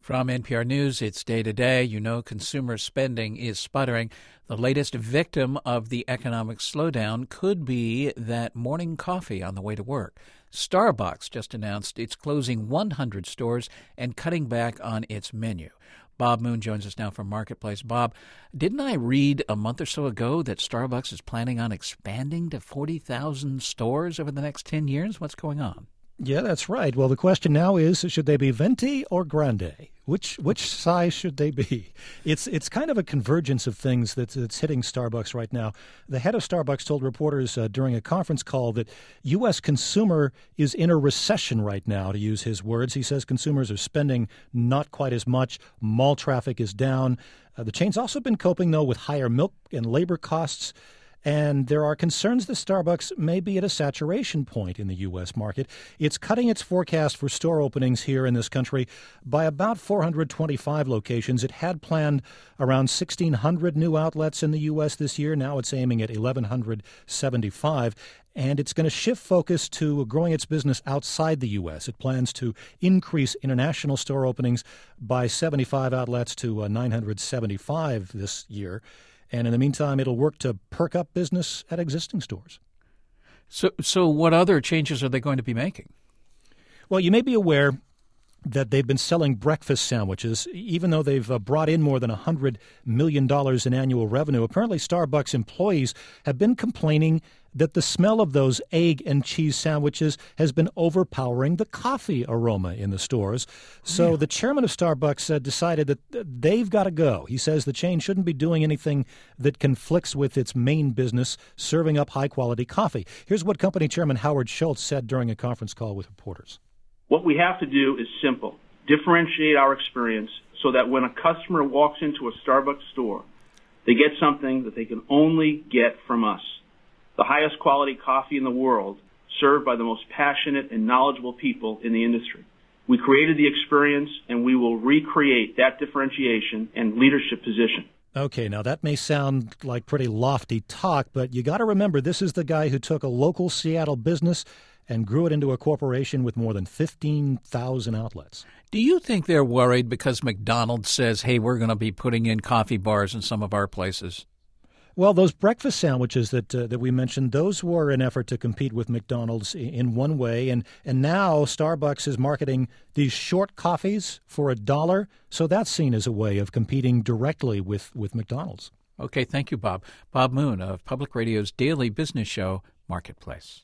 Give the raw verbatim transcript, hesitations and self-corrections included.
From N P R News, it's Day to Day. You know consumer spending is sputtering. The latest victim of the economic slowdown could be that morning coffee on the way to work. Starbucks just announced it's closing one hundred stores and cutting back on its menu. Bob Moon joins us now from Marketplace. Bob, didn't I read a month or so ago that Starbucks is planning on expanding to forty thousand stores over the next ten years? What's going on? Yeah, that's right. Well, the question now is, should they be venti or grande? Which which size should they be? It's it's kind of a convergence of things that's, that's hitting Starbucks right now. The head of Starbucks told reporters uh, during a conference call that U S consumer is in a recession right now, to use his words. He says consumers are spending not quite as much. Mall traffic is down. Uh, the chain's also been coping, though, with higher milk and labor costs. And there are concerns that Starbucks may be at a saturation point in the U S market. It's cutting its forecast for store openings here in this country by about four hundred twenty-five locations. It had planned around sixteen hundred new outlets in the U S this year. Now it's aiming at eleven seventy-five. And it's going to shift focus to growing its business outside the U S. It plans to increase international store openings by seventy-five outlets to uh, nine hundred seventy-five this year. And in the meantime, it'll work to perk up business at existing stores. So, so what other changes are they going to be making? Well, you may be aware that they've been selling breakfast sandwiches, even though they've uh, brought in more than one hundred million dollars in annual revenue. Apparently, Starbucks employees have been complaining that the smell of those egg and cheese sandwiches has been overpowering the coffee aroma in the stores. So yeah. The chairman of Starbucks uh, decided that they've got to go. He says the chain shouldn't be doing anything that conflicts with its main business, serving up high-quality coffee. Here's what company chairman Howard Schultz said during a conference call with reporters. What we have to do is simple. Differentiate our experience so that when a customer walks into a Starbucks store, they get something that they can only get from us. The highest quality coffee in the world, served by the most passionate and knowledgeable people in the industry. We created the experience, and we will recreate that differentiation and leadership position. Okay, now that may sound like pretty lofty talk, but you got to remember this is the guy who took a local Seattle business and grew it into a corporation with more than fifteen thousand outlets. Do you think they're worried because McDonald's says, hey, we're going to be putting in coffee bars in some of our places? Well, those breakfast sandwiches that uh, that we mentioned, those were an effort to compete with McDonald's in one way. And, and now Starbucks is marketing these short coffees for a dollar. So that's seen as a way of competing directly with, with McDonald's. Okay, thank you, Bob. Bob Moon of Public Radio's daily business show, Marketplace.